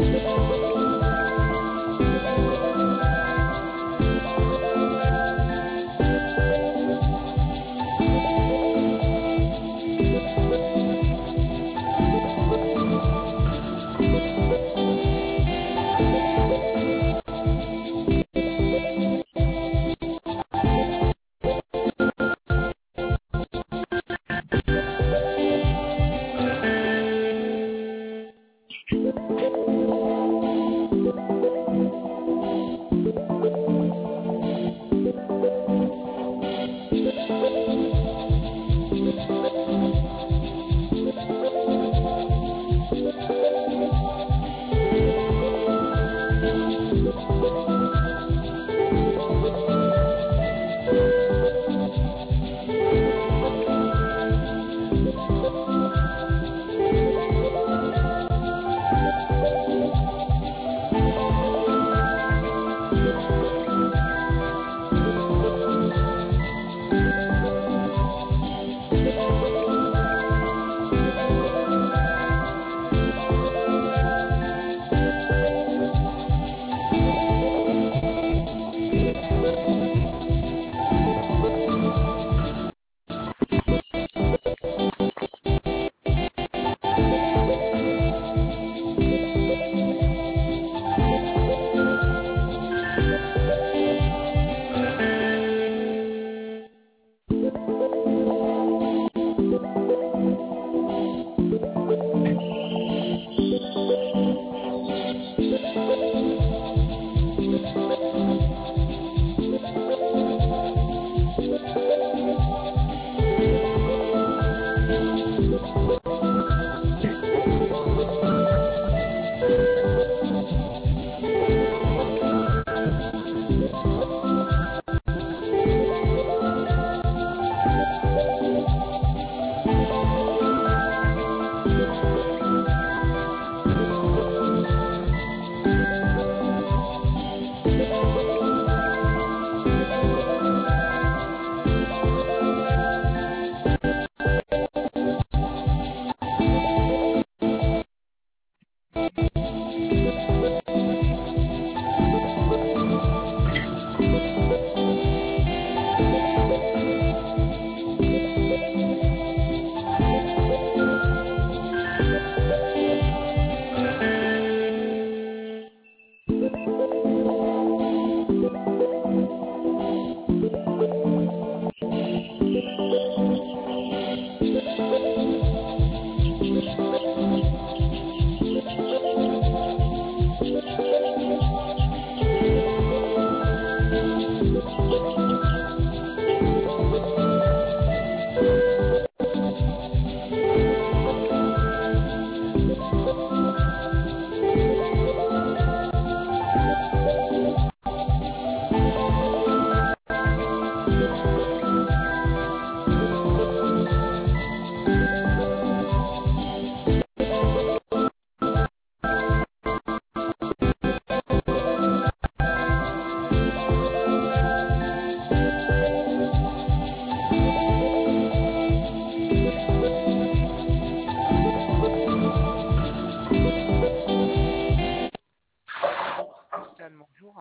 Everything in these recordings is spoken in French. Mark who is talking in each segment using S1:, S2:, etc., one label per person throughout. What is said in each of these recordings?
S1: Bonjour.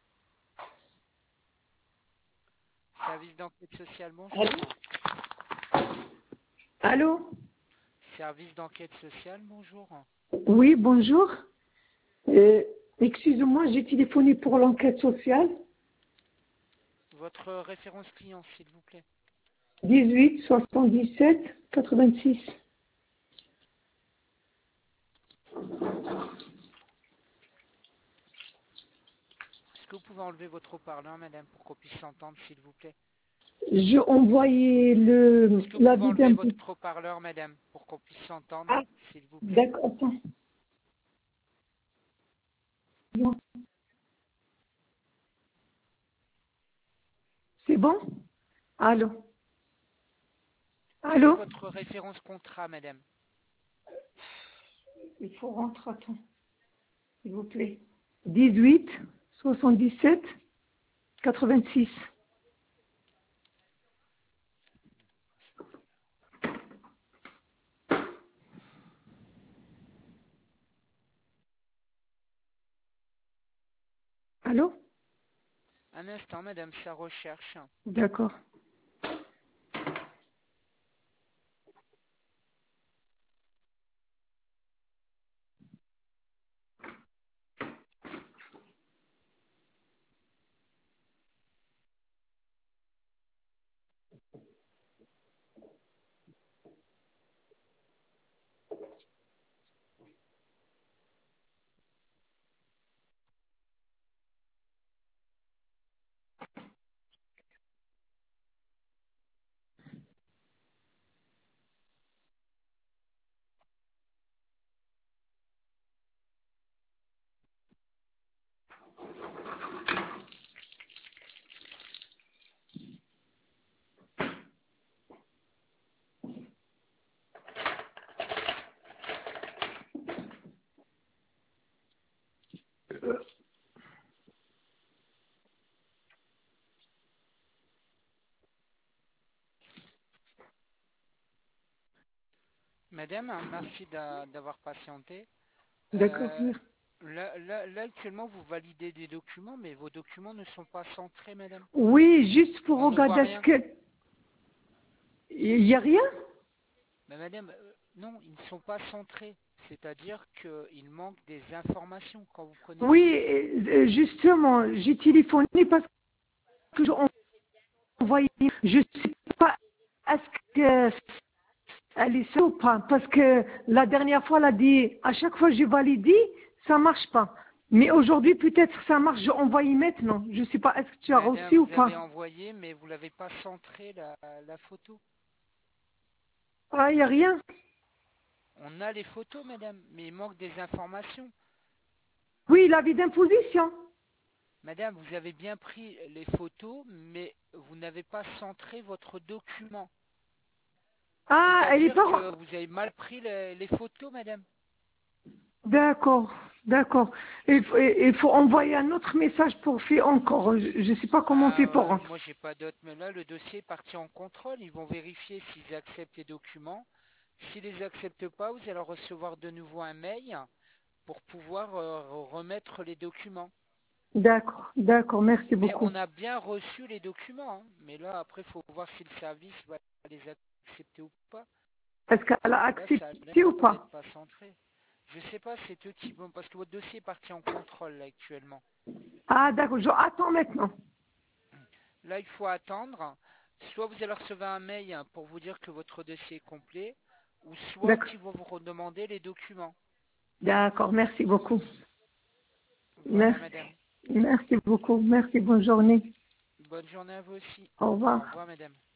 S1: Service d'enquête sociale, bonjour.
S2: Allô? Allô?
S1: Service d'enquête sociale, bonjour.
S2: Oui, bonjour. Excusez-moi, j'ai téléphoné pour l'enquête sociale.
S1: Votre référence client, s'il vous plaît.
S2: 18 77 86.
S1: Est-ce que vous pouvez enlever votre haut-parleur, madame, pour qu'on puisse s'entendre, s'il vous plaît?
S2: Je envoyé
S1: Est-ce que vous pouvez
S2: l'avis
S1: enlever
S2: d'impôt.
S1: votre haut-parleur, madame, pour qu'on puisse s'entendre,
S2: Ah,
S1: s'il vous plaît?
S2: d'accord, attends. Non. C'est bon? Allô?
S1: Quelle est
S2: Allô?
S1: votre référence contrat, madame?
S2: Il faut rentrer, attends, s'il vous plaît. 18 77 86. Allô?
S1: Un instant, madame, ça recherche.
S2: D'accord.
S1: Madame, merci d'avoir patienté.
S2: D'accord.
S1: Euh, là, actuellement, vous validez des documents, mais vos documents ne sont pas centrés, madame.
S2: Oui, juste pour
S1: On ne voit
S2: regarder ce
S1: rien.
S2: que... Il n'y a rien?
S1: Mais madame, non, ils ne sont pas centrés. C'est-à-dire qu'il manque des informations quand vous prenez des
S2: Oui,
S1: photos.
S2: justement, j'ai téléphoné parce que j'ai envoyé... Je ne sais pas, est-ce que elle est sûre ou pas? Parce que la dernière fois, elle a dit, à chaque fois que j'ai validé, ça ne marche pas. Mais aujourd'hui, peut-être ça marche, j'ai envoyé maintenant. Je ne sais pas, est-ce que tu as
S1: Madame,
S2: reçu ou
S1: vous avez
S2: pas?
S1: envoyé, mais vous l'avez pas centré la photo.
S2: Ah, il n'y a rien?
S1: On a les photos, madame, mais il manque des informations.
S2: Oui, l'avis d'imposition.
S1: Madame, vous avez bien pris les photos, mais vous n'avez pas centré votre document.
S2: Ah, elle est
S1: C'est-à-dire
S2: pas...
S1: que vous avez mal pris les photos, madame.
S2: D'accord, d'accord. Il faut envoyer un autre message pour faire encore. Je ne sais pas comment on fait pour...
S1: Moi, j'ai pas d'autre, mais là, le dossier est parti en contrôle. Ils vont vérifier s'ils acceptent les documents. S'ils les acceptent pas, vous allez recevoir de nouveau un mail pour pouvoir remettre les documents.
S2: D'accord, d'accord, merci
S1: Mais
S2: beaucoup.
S1: on a bien reçu les documents, hein. Mais là, après, il faut voir si le service va les accepter ou pas.
S2: Est-ce qu'elle a
S1: Parce que là, ça a
S2: accepté ou
S1: l'air
S2: pas?
S1: d'être pas centré. Je sais pas, c'est eux qui vont, parce que votre dossier est parti en contrôle là, actuellement.
S2: Ah, d'accord, je attends maintenant.
S1: Là, il faut attendre. Soit vous allez recevoir un mail pour vous dire que votre dossier est complet, ou soit
S2: D'accord,
S1: qu'ils vont vous redemander les documents.
S2: d'accord, merci beaucoup.
S1: Voilà,
S2: Merci,
S1: madame.
S2: merci beaucoup. Merci, bonne journée.
S1: Bonne journée à vous aussi.
S2: Au
S1: Au
S2: revoir.
S1: revoir, madame.